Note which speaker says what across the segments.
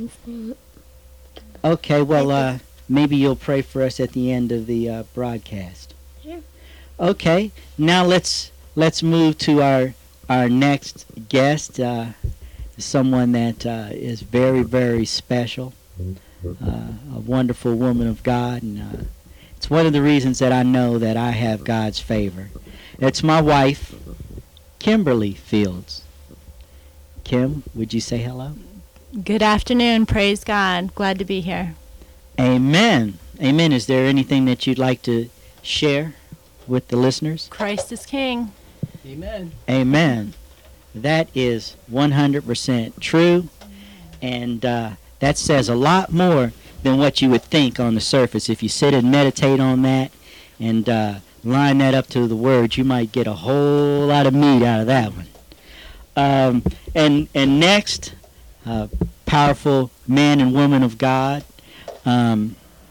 Speaker 1: Okay, well, maybe you'll pray for us at the end of the broadcast.
Speaker 2: Sure.
Speaker 1: Okay, now let's move to our next guest, someone that is very, very special, a wonderful woman of God, and it's one of the reasons that I know that I have God's favor. It's my wife, Kimberly Fields. Kim, would you say hello?
Speaker 3: Good afternoon. Praise God. Glad to be here.
Speaker 1: Amen. Amen. Is there anything that you'd like to share with the listeners?
Speaker 3: Christ is King.
Speaker 4: Amen.
Speaker 1: Amen. That is 100% true, and that says a lot more than what you would think on the surface. If you sit and meditate on that and line that up to the Word, you might get a whole lot of meat out of that one. And next, powerful man and woman of God. We'll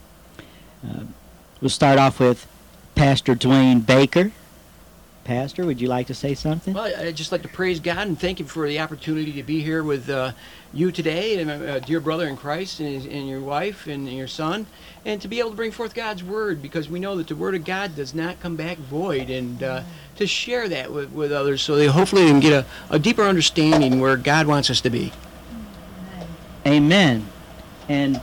Speaker 1: start off with Pastor Dwayne Baker. Pastor, would you like to say something?
Speaker 4: Well, I'd just like to praise God and thank Him for the opportunity to be here with you today, and a dear brother in Christ, and your wife, and your son, and to be able to bring forth God's Word, because we know that the Word of God does not come back void, and to share that with others so they hopefully can get a deeper understanding where God wants us to be.
Speaker 1: Amen. And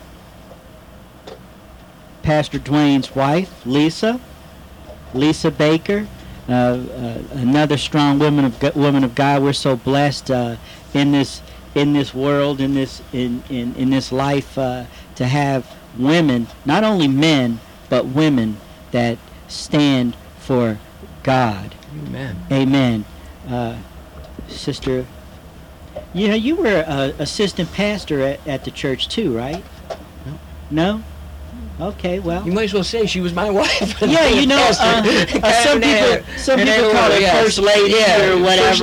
Speaker 1: Pastor Dwayne's wife, Lisa Baker, another strong woman of God. We're so blessed in this world, in this life, to have women, not only men, but women that stand for God.
Speaker 4: Amen.
Speaker 1: Amen. Sister, you were assistant pastor at the church too, right? No? Okay, well.
Speaker 4: You might as well say she was my wife.
Speaker 1: Yeah, some people call her first lady or whatever,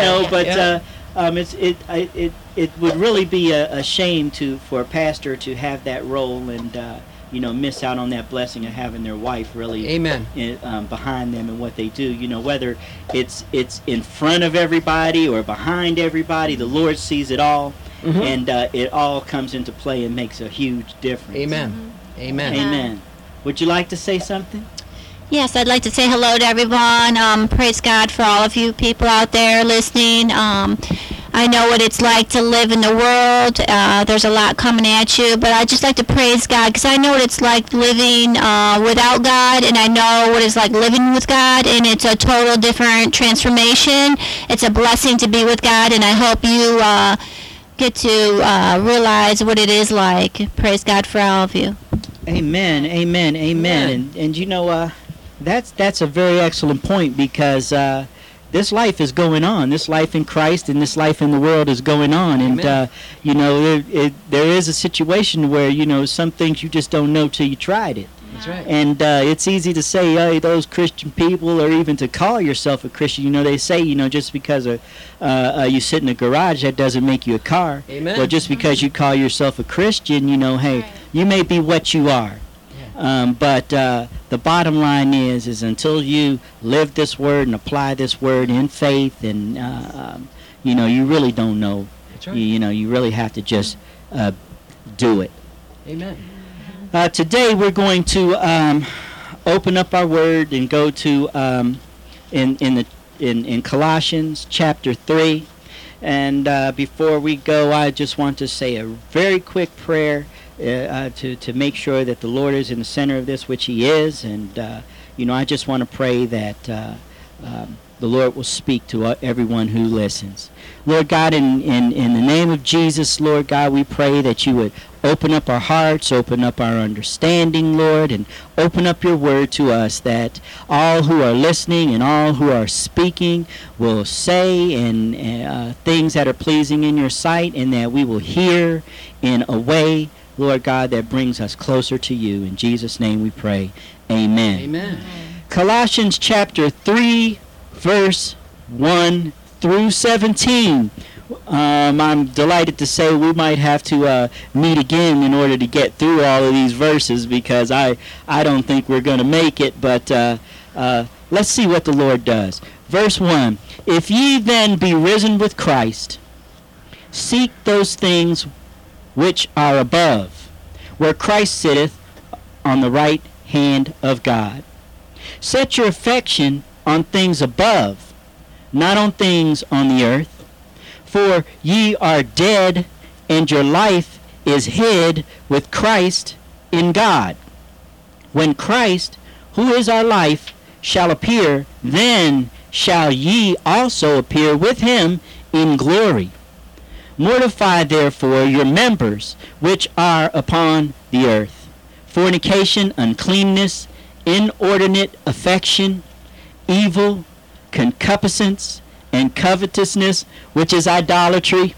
Speaker 1: it would really be a shame for a pastor to have that role and miss out on that blessing of having their wife really
Speaker 4: Amen.
Speaker 1: Behind them and what they do. Whether it's in front of everybody or behind everybody, the Lord sees it all, and it all comes into play and makes a huge difference.
Speaker 4: Amen. Mm-hmm. Amen.
Speaker 1: Amen. Would you like to say something?
Speaker 2: Yes, I'd like to say hello to everyone. Praise God for all of you people out there listening. I know what it's like to live in the world. There's a lot coming at you, but I just like to praise God because I know what it's like living without God, and I know what it's like living with God, and it's a total different transformation. It's a blessing to be with God, and I hope you get to realize what it is like. Praise God for all of you.
Speaker 1: Amen, amen, amen. And that's a very excellent point, because this life is going on. This life in Christ and this life in the world is going on.
Speaker 4: Amen.
Speaker 1: And there is a situation where some things you just don't know till you tried it.
Speaker 4: That's right.
Speaker 1: And it's easy to say, hey, those Christian people, or even to call yourself a Christian. They say, just because you sit in a garage, that doesn't make you a car.
Speaker 4: Amen.
Speaker 1: Or just because you call yourself a Christian, hey, you may be what you are.
Speaker 4: Yeah.
Speaker 1: But the bottom line is until you live this word and apply this word in faith, and you really don't know.
Speaker 4: That's right.
Speaker 1: You really have to just do it.
Speaker 4: Amen.
Speaker 1: Today we're going to open up our word and go to in Colossians chapter 3. And before we go, I just want to say a very quick prayer to make sure that the Lord is in the center of this, which He is. And I just want to pray that the Lord will speak to everyone who listens. Lord God, in the name of Jesus, Lord God, we pray that you would open up our hearts, open up our understanding, Lord, and open up your word to us, that all who are listening and all who are speaking will say and things that are pleasing in your sight, and that we will hear in a way, Lord God, that brings us closer to you. In Jesus' name we pray. Amen.
Speaker 4: Amen.
Speaker 1: Colossians chapter 3, verse 1 through 17. I'm delighted to say we might have to meet again in order to get through all of these verses, because I don't think we're going to make it, but let's see what the Lord does. Verse 1, if ye then be risen with Christ, seek those things which are above, where Christ sitteth on the right hand of God. Set your affection on things above, not on things on the earth. For ye are dead, and your life is hid with Christ in God. When Christ, who is our life, shall appear, then shall ye also appear with him in glory. Mortify therefore your members which are upon the earth: fornication, uncleanness, inordinate affection, evil, concupiscence, and covetousness, which is idolatry.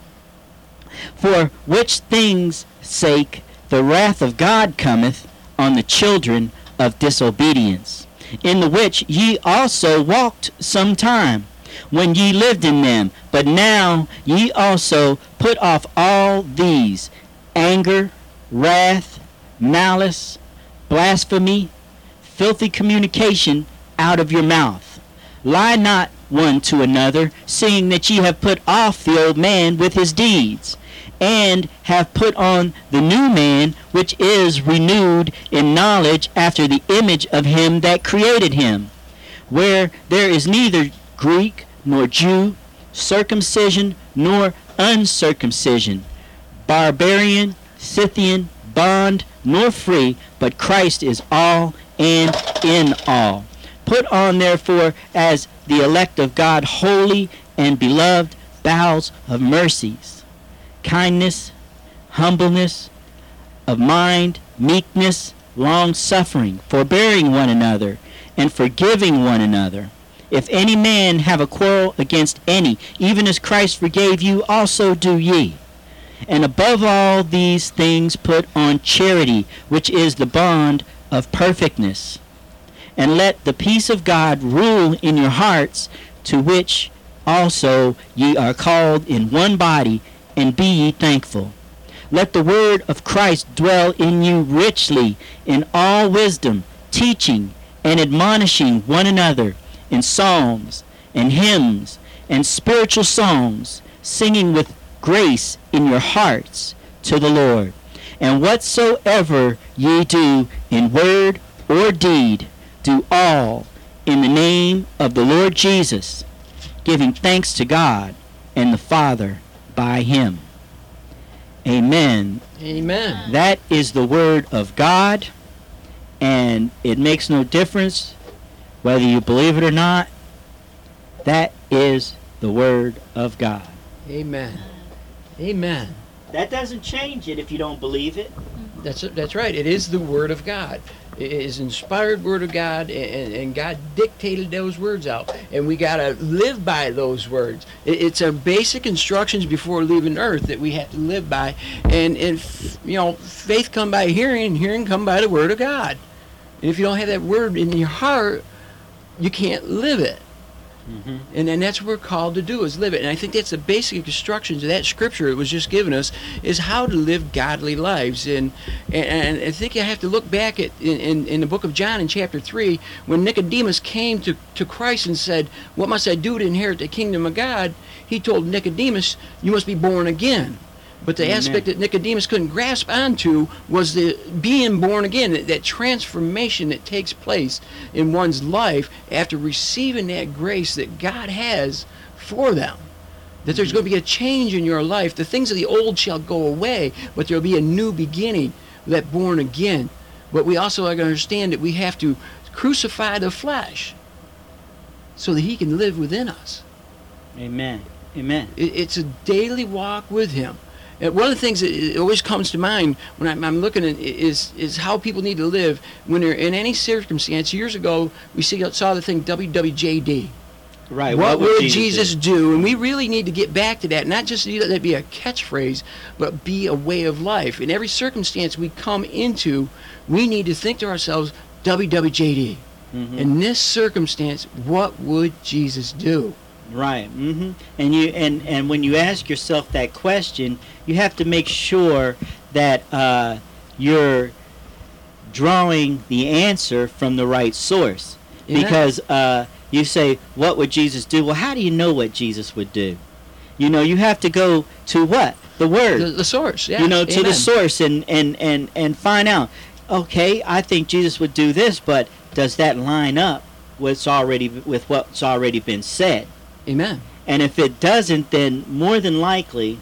Speaker 1: For which things' sake the wrath of God cometh on the children of disobedience, in the which ye also walked sometime, when ye lived in them. But now ye also put off all these: anger, wrath, malice, blasphemy, filthy communication out of your mouth. Lie not one to another, seeing that ye have put off the old man with his deeds, and have put on the new man, which is renewed in knowledge after the image of him that created him, where there is neither Greek nor Jew, circumcision nor uncircumcision, barbarian, Scythian, bond nor free, but Christ is all and in all. Put on therefore, as the elect of God, holy and beloved, bowels of mercies, kindness, humbleness of mind, meekness, long-suffering, forbearing one another, and forgiving one another. If any man have a quarrel against any, even as Christ forgave you, also do ye. And above all these things put on charity, which is the bond of perfectness. And let the peace of God rule in your hearts, to which also ye are called in one body, and be ye thankful. Let the word of Christ dwell in you richly in all wisdom, teaching and admonishing one another in psalms and hymns and spiritual songs, singing with grace in your hearts to the Lord. And whatsoever ye do in word or deed, do all in the name of the Lord Jesus, giving thanks to God and the Father by him. Amen.
Speaker 4: Amen.
Speaker 1: That is the word of God, and it makes no difference whether you believe it or not. That is the word of God.
Speaker 4: Amen. Amen.
Speaker 1: That doesn't change it if you don't believe it.
Speaker 4: That's right. It is the Word of God. It is inspired Word of God, and God dictated those words out, and we got to live by those words. It's our basic instructions before leaving Earth that we have to live by, and faith come by hearing, and hearing come by the Word of God. And if you don't have that Word in your heart, you can't live it. Mm-hmm. And that's what we're called to do, is live it. And I think that's the basic instructions of that scripture it was just given us, is how to live godly lives. And I think I have to look back at in the book of John in chapter 3, when Nicodemus came to Christ and said, "What must I do to inherit the kingdom of God?" He told Nicodemus, "You must be born again." But the aspect that Nicodemus couldn't grasp onto was the being born again, that transformation that takes place in one's life after receiving that grace that God has for them. That there's going to be a change in your life. The things of the old shall go away, but there will be a new beginning, that born again. But we also are going to understand that we have to crucify the flesh so that he can live within us.
Speaker 1: Amen. Amen.
Speaker 4: It's a daily walk with him. One of the things that always comes to mind when I'm looking at is how people need to live when they're in any circumstance. Years ago, we saw the thing WWJD.
Speaker 1: Right.
Speaker 4: What would Jesus do? And we really need to get back to that. Not just let that be a catchphrase, but be a way of life. In every circumstance we come into, we need to think to ourselves, WWJD. Mm-hmm. In this circumstance, what would Jesus do?
Speaker 1: Right. Mm-hmm. And when you ask yourself that question, you have to make sure that you're drawing the answer from the right source. Yeah. Because you say, what would Jesus do? Well, how do you know what Jesus would do? You have to go to what? the Word.
Speaker 4: The source, yeah.
Speaker 1: You know, to
Speaker 4: Amen.
Speaker 1: the source and find out, okay, I think Jesus would do this, but does that line up with what's already been said?
Speaker 4: Amen.
Speaker 1: And if it doesn't, then more than likely,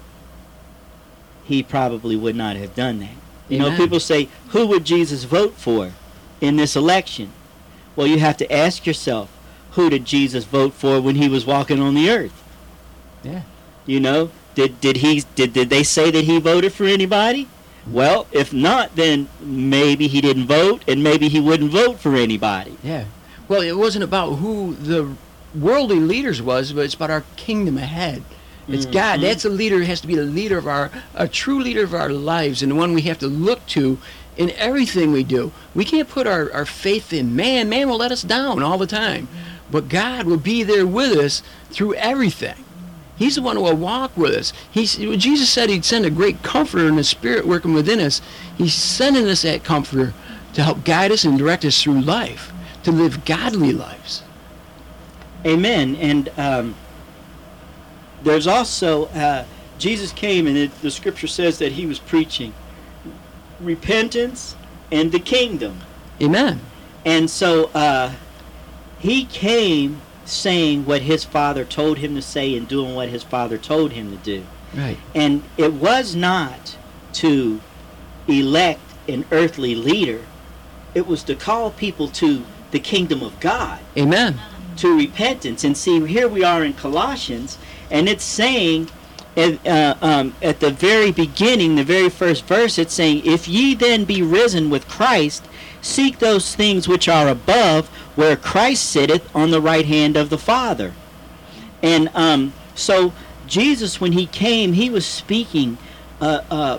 Speaker 1: he probably would not have done that. You know,
Speaker 4: Amen.
Speaker 1: people say, who would Jesus vote for in this election? Well, you have to ask yourself, who did Jesus vote for when he was walking on the earth?
Speaker 4: Yeah.
Speaker 1: You know, did they say that he voted for anybody? Well, if not, then maybe he didn't vote, and maybe he wouldn't vote for anybody.
Speaker 4: Yeah. Well, it wasn't about who the worldly leaders was, but it's about our kingdom ahead. It's God. That's a leader. Has to be the leader of a true leader of our lives, and the one we have to look to in everything we do. We can't put our faith in man. Man will let us down all the time, but God will be there with us through everything. He's the one who will walk with us. Jesus said he'd send a great comforter in the Spirit working within us. He's sending us that comforter to help guide us and direct us through life, to live godly lives.
Speaker 1: Amen. And there's also, Jesus came, and the scripture says that he was preaching repentance and the kingdom.
Speaker 4: Amen.
Speaker 1: And so he came saying what his Father told him to say and doing what his Father told him to do.
Speaker 4: Right.
Speaker 1: And it was not to elect an earthly leader. It was to call people to the kingdom of God,
Speaker 4: Amen.
Speaker 1: to repentance. And see, here we are in Colossians, and it's saying at the very beginning, the very first verse, it's saying, if ye then be risen with Christ, seek those things which are above, where Christ sitteth on the right hand of the Father. And so Jesus, when he came, he was speaking of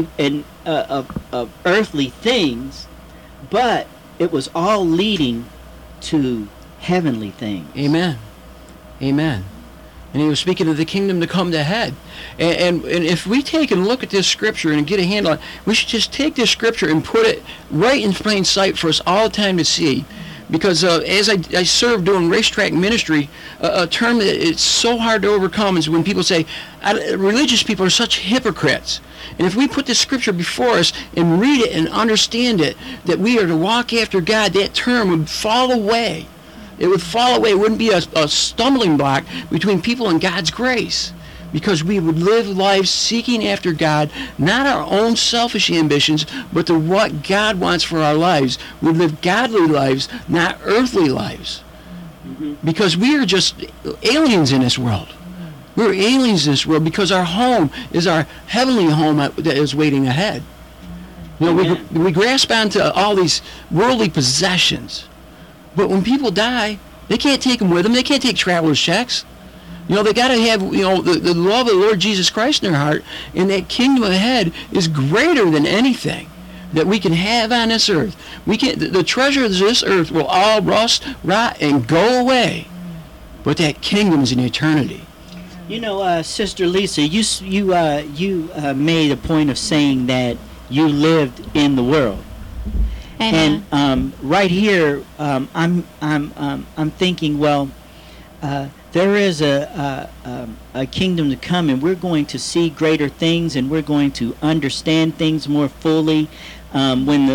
Speaker 1: earthly things, but it was all leading to heavenly things.
Speaker 4: Amen. Amen. And he was speaking of the kingdom to come to head. And if we take and look at this scripture and get a handle on it, we should just take this scripture and put it right in plain sight for us all the time to see. Because as I served doing racetrack ministry, a term that it's so hard to overcome is when people say, religious people are such hypocrites. And if we put this scripture before us and read it and understand it, that we are to walk after God, that term would fall away. It would fall away. It wouldn't be a stumbling block between people and God's grace. Because we would live lives seeking after God, not our own selfish ambitions, but to what God wants for our lives. We'd live godly lives, not earthly lives. Because we are just aliens in this world. We're aliens in this world because our home is our heavenly home that is waiting ahead. You know, we grasp onto all these worldly possessions. But when people die, they can't take them with them. They can't take traveler's checks. You know, they got to have, you know, the love of the Lord Jesus Christ in their heart, and that kingdom ahead is greater than anything that we can have on this earth. We can, the treasures of this earth will all rust, rot, and go away, but that kingdom is in eternity.
Speaker 1: You know, Sister Lisa, you made a point of saying that you lived in the world.
Speaker 2: Amen.
Speaker 1: And right here, I'm thinking, well, there is a kingdom to come, and we're going to see greater things, and we're going to understand things more fully when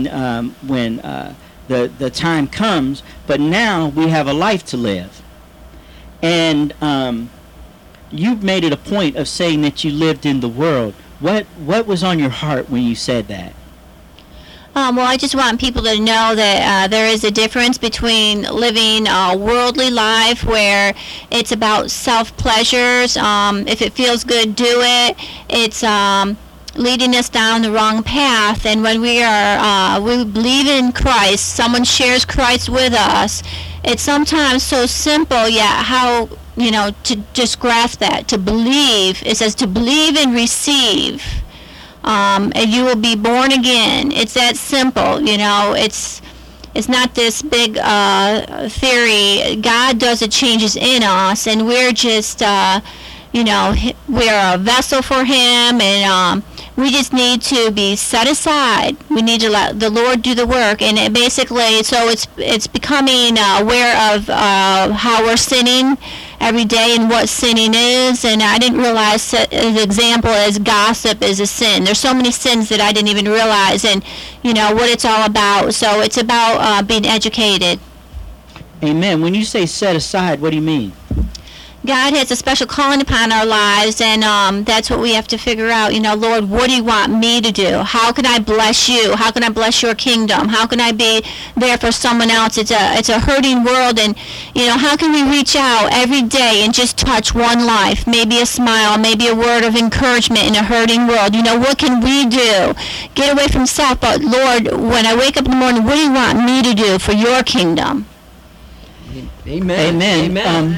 Speaker 1: the time comes. But now we have a life to live, and you've made it a point of saying that you lived in the world. What was on your heart when you said that?
Speaker 2: Well, I just want people to know that there is a difference between living a worldly life where it's about self-pleasures. If it feels good, do it. It's leading us down the wrong path. And when we believe in Christ, someone shares Christ with us, it's sometimes so simple, yet how, you know, to just grasp that, to believe. It says to believe and receive. And you will be born again. It's that simple, you know. It's not this big theory. God does the changes in us, and we're just, you know, we're a vessel for Him, and we just need to be set aside. We need to let the Lord do the work, and so it's becoming aware of how we're sinning every day and what sinning is, and I didn't realize, an example as gossip is a sin. There's so many sins that I didn't even realize, and what it's all about. So it's about being educated.
Speaker 1: Amen. When you say set aside, what do you mean?
Speaker 2: God has a special calling upon our lives, and that's what we have to figure out. Lord, what do you want me to do? How can I bless you? How can I bless your kingdom? How can I be there for someone else? It's a hurting world, and how can we reach out every day and just touch one life? Maybe a smile, maybe a word of encouragement in a hurting world. What can we do? Get away from self, but Lord, when I wake up in the morning, what do you want me to do for your kingdom?
Speaker 4: Amen.
Speaker 1: Amen.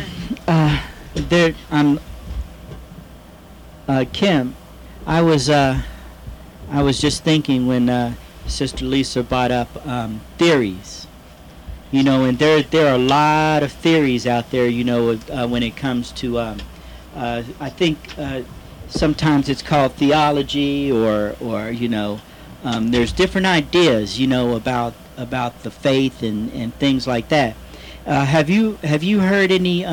Speaker 1: Kim, I was just thinking when Sister Lisa brought up theories, and there are a lot of theories out there, when it comes to I think sometimes it's called theology, or there's different ideas, about the faith and things like that. Have you heard any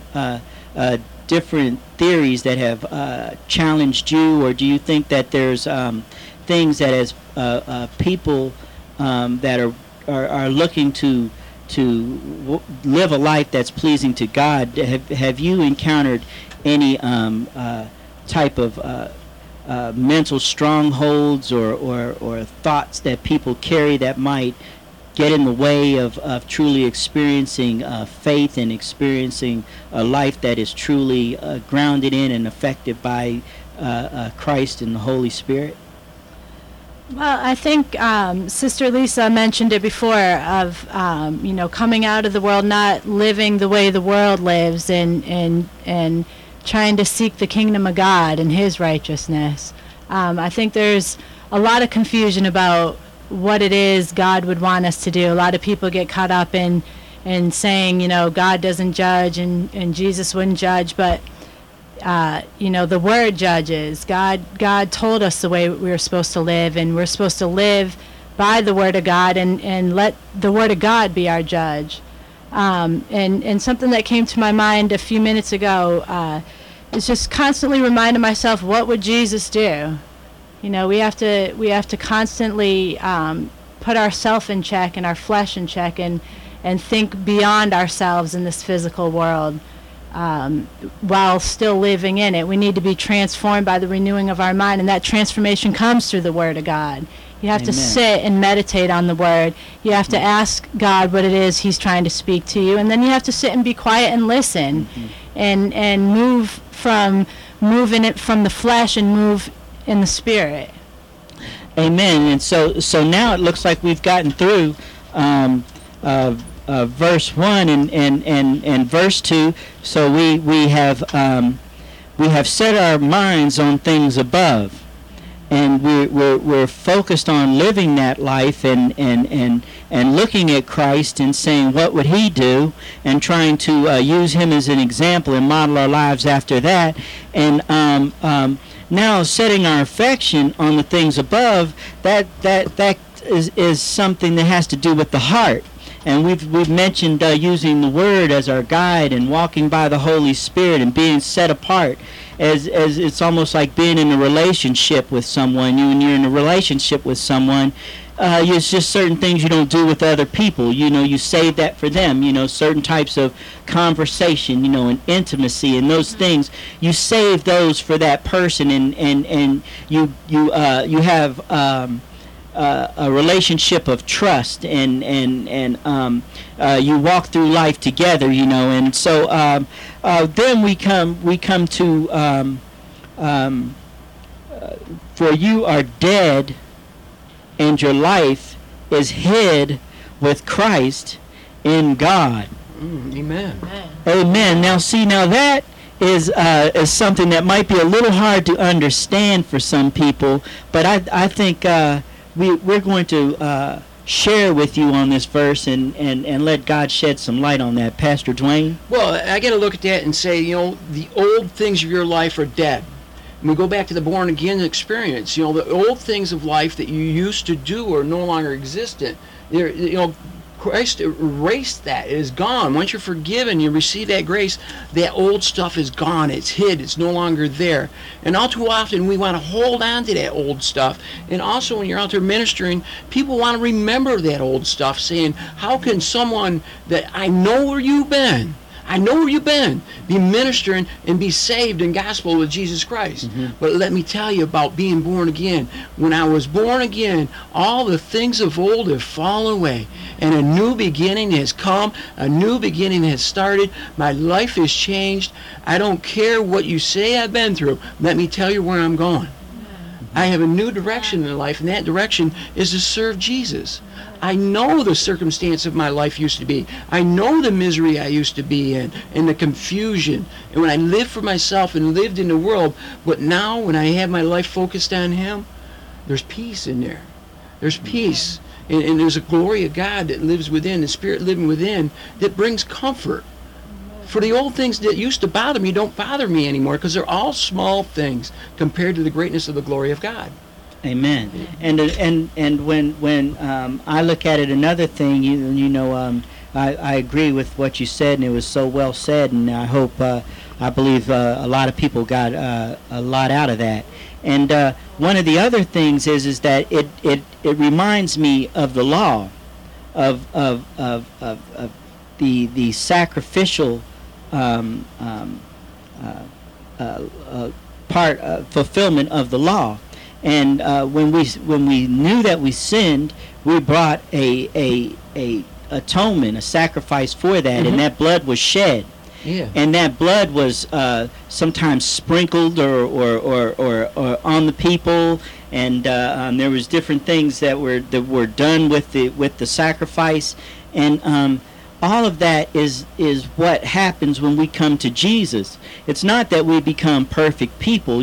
Speaker 1: different theories that have challenged you, or do you think that there's things that as people that are looking to live a life that's pleasing to God, have you encountered any type of mental strongholds or thoughts that people carry that might get in the way of truly experiencing faith and experiencing a life that is truly grounded in and affected by Christ and the Holy Spirit?
Speaker 3: Well, I think Sister Lisa mentioned it before of, coming out of the world, not living the way the world lives, and trying to seek the kingdom of God and His righteousness. I think there's a lot of confusion about what it is God would want us to do. A lot of people get caught up in saying, God doesn't judge and Jesus wouldn't judge, but the Word judges. God told us the way we were supposed to live, and we're supposed to live by the Word of God and let the Word of God be our judge. And something that came to my mind a few minutes ago is just constantly reminding myself, what would Jesus do? We have to constantly put ourselves in check and our flesh in check, and think beyond ourselves in this physical world, while still living in it. We need to be transformed by the renewing of our mind, and that transformation comes through the Word of God. You have to sit and meditate on the Word. You have to ask God what it is He's trying to speak to you, and then you have to sit and be quiet and listen, and move in it from the flesh and move in the Spirit.
Speaker 1: Amen. And so now it looks like we've gotten through verse 1 and verse 2. So we have set our minds on things above, and we're focused on living that life and looking at Christ and saying, what would He do, and trying to use Him as an example and model our lives after that. And now setting our affection on the things above, that is something that has to do with the heart. And we've mentioned using the Word as our guide, and walking by the Holy Spirit, and being set apart, as it's almost like being in a relationship with someone. When you're in a relationship with someone, it's just certain things you don't do with other people. You save that for them. Certain types of conversation, and intimacy, and those things, you save those for that person, and you have a relationship of trust, and you walk through life together, and so then we come to for you are dead, and your life is hid with Christ in God.
Speaker 4: Amen.
Speaker 1: Amen. Now that is something that might be a little hard to understand for some people, but I think we're going to share with you on this verse and let God shed some light on that. Pastor Dwayne?
Speaker 4: Well, I got to look at that and say, the old things of your life are dead. And we go back to the born-again experience. The old things of life that you used to do are no longer existent. Christ erased that. It is gone. Once you're forgiven, you receive that grace, that old stuff is gone. It's hid. It's no longer there. And all too often, we want to hold on to that old stuff. And also, when you're out there ministering, people want to remember that old stuff, saying, how can someone that I know where you've been, be ministering and be saved in gospel with Jesus Christ. But let me tell you about being born again. When I was born again, all the things of old have fallen away, and a new beginning has come. A new beginning has started. My life has changed. I don't care what you say I've been through. Let me tell you where I'm going. I have a new direction in life, and that direction is to serve Jesus. I know the circumstance of my life used to be. I know the misery I used to be in, and the confusion. And when I lived for myself and lived in the world, but now when I have my life focused on Him, there's peace in there. There's peace. And there's a glory of God that lives within, the Spirit living within, that brings comfort. For the old things that used to bother me don't bother me anymore, because they're all small things compared to the greatness of the glory of God.
Speaker 1: Amen. And when I look at it, another thing, I agree with what you said, and it was so well said, and I believe a lot of people got a lot out of that. And one of the other things is that it reminds me of the law, of the sacrificial fulfillment of the law. And when we knew that we sinned, we brought a atonement, a sacrifice for that, and that blood was shed.
Speaker 4: Yeah. And
Speaker 1: that blood was sometimes sprinkled or on the people, and there was different things that were done with the sacrifice, and all of that is what happens when we come to Jesus. It's not that we become perfect people.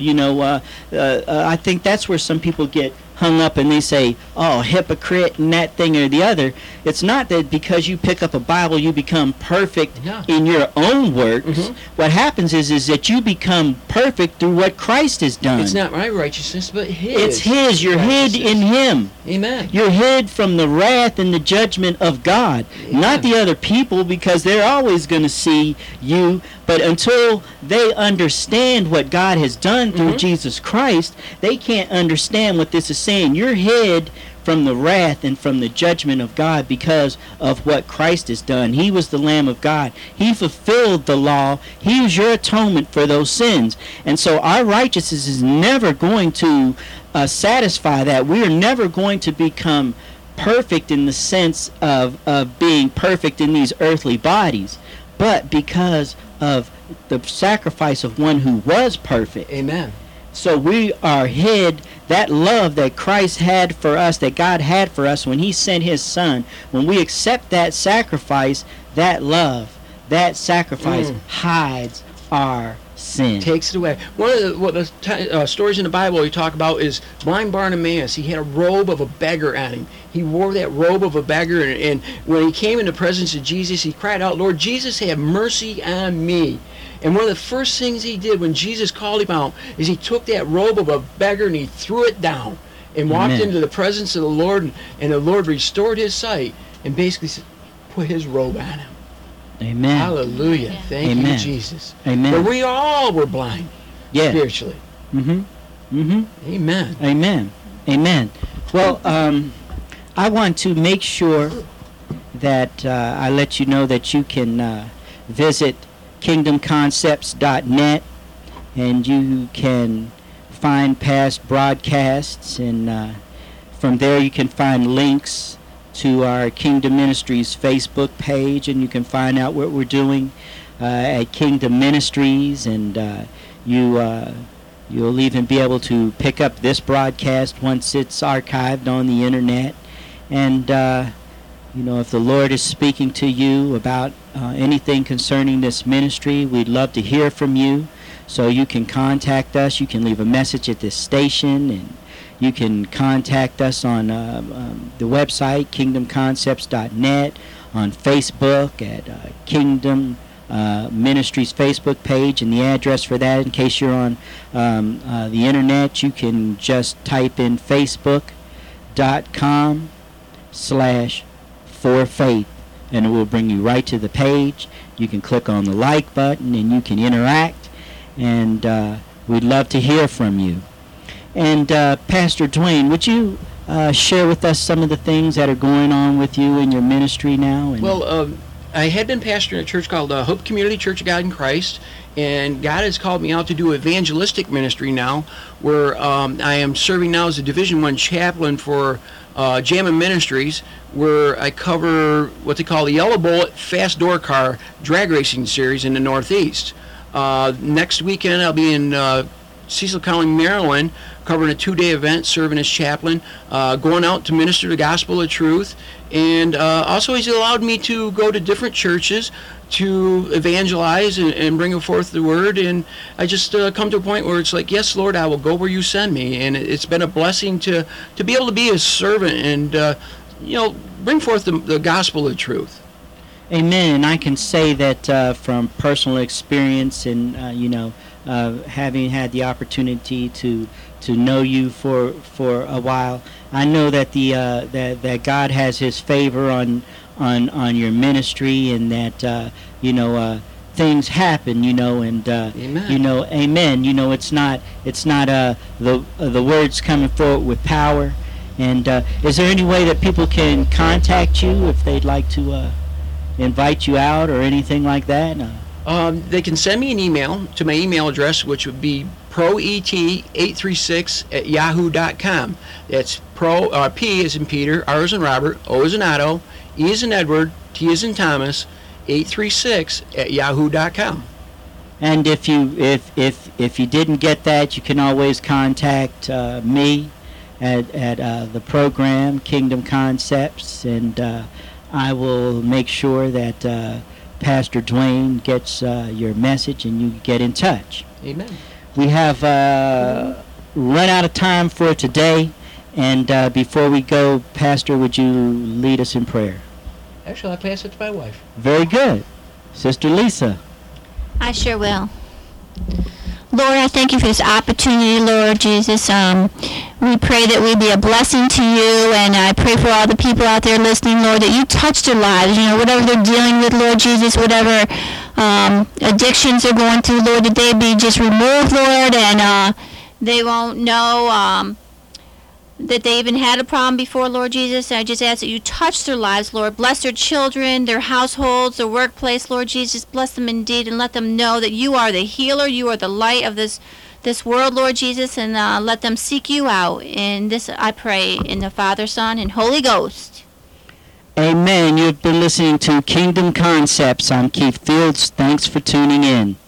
Speaker 1: I think that's where some people get hung up and they say, oh, hypocrite and that thing or the other. It's not that because you pick up a Bible you become perfect in your own works. What happens is that you become perfect through what Christ has done.
Speaker 4: It's not my righteousness, but His.
Speaker 1: It's His. You're hid in Him.
Speaker 4: Amen.
Speaker 1: You're hid from the wrath and the judgment of God, not the other people, because they're always going to see you. But until they understand what God has done through Jesus Christ, they can't understand what this is saying. You're hid from the wrath and from the judgment of God because of what Christ has done. He was the Lamb of God. He fulfilled the law. He was your atonement for those sins. And so our righteousness is never going to satisfy that. We are never going to become perfect in the sense of being perfect in these earthly bodies, but because of the sacrifice of one who was perfect.
Speaker 4: Amen.
Speaker 1: So we are hid. That love that Christ had for us, that God had for us when He sent His Son, when we accept that sacrifice, that love, that sacrifice hides our sin.
Speaker 4: Takes it away. One of the stories in the Bible you talk about is blind Bartimaeus. He had a robe of a beggar on him. He wore that robe of a beggar, and when he came in the presence of Jesus, he cried out, Lord Jesus, have mercy on me. And one of the first things he did when Jesus called him out is he took that robe of a beggar and he threw it down and walked into the presence of the Lord, and the Lord restored his sight and basically put His robe on him.
Speaker 1: Amen.
Speaker 4: Hallelujah. Thank you, Jesus.
Speaker 1: Amen.
Speaker 4: But we all were blind spiritually. Amen.
Speaker 1: Amen. Amen. Well, I want to make sure that I let you know that you can visit kingdomconcepts.net, and you can find past broadcasts, and from there you can find links to our Kingdom Ministries Facebook page, and you can find out what we're doing at Kingdom Ministries, and you'll even be able to pick up this broadcast once it's archived on the internet. And if the Lord is speaking to you about anything concerning this ministry, we'd love to hear from you. So you can contact us. You can leave a message at this station, and you can contact us on the website, kingdomconcepts.net, on Facebook at Kingdom Ministries Facebook page, and the address for that, in case you're on the internet, you can just type in facebook.com/forward for Faith, and it will bring you right to the page. You can click on the like button and you can interact, and we'd love to hear from you. And Pastor Dwayne, would you share with us some of the things that are going on with you in your ministry now? And
Speaker 4: Well, I had been pastoring a church called Hope Community Church of God in Christ, and God has called me out to do evangelistic ministry now, where I am serving now as a Division I chaplain for JAMA Ministries, where I cover what they call the Yellow Bullet Fast Door Car Drag Racing Series in the Northeast. Next weekend I'll be in Cecil County, Maryland, covering a 2-day event, serving as chaplain, going out to minister the gospel of truth, and also he's allowed me to go to different churches to evangelize and bring forth the word, and I just come to a point where it's like, yes, Lord, I will go where you send me, and it's been a blessing to be able to be a servant and bring forth the gospel of truth.
Speaker 1: Amen. And I can say that from personal experience and having had the opportunity to know you for a while, I know that that God has His favor on your ministry, and that things happen, and
Speaker 4: Amen.
Speaker 1: Amen. It's not the words coming forward with power. And is there any way that people can contact you if they'd like to invite you out or anything like that?
Speaker 4: They can send me an email to my email address, which would be proet836@yahoo.com. That's P as in Peter, R as in Robert, O as in Otto, E as in Edward, T as in Thomas, 836@yahoo.com.
Speaker 1: And if you didn't get that, you can always contact me at the program Kingdom Concepts, and I will make sure that Pastor Dwayne gets your message and you get in touch.
Speaker 4: Amen.
Speaker 1: We have run out of time for today, and before we go, Pastor, would you lead us in prayer?
Speaker 4: Actually, I'll pass it to my wife.
Speaker 1: Very good. Sister Lisa.
Speaker 2: I sure will. Lord, I thank you for this opportunity, Lord Jesus. We pray that we be a blessing to you, and I pray for all the people out there listening, Lord, that you touch their lives, whatever they're dealing with, Lord Jesus, whatever addictions they're going through, Lord, that they be just removed, Lord, and they won't know that they even had a problem before, Lord Jesus. I just ask that you touch their lives, Lord. Bless their children, their households, their workplace, Lord Jesus. Bless them indeed, and let them know that you are the healer, you are the light of this world, Lord Jesus, and let them seek you out. And this I pray in the Father, Son, and Holy Ghost.
Speaker 1: Amen. You've been listening to Kingdom Concepts. I'm Keith Fields. Thanks for tuning in.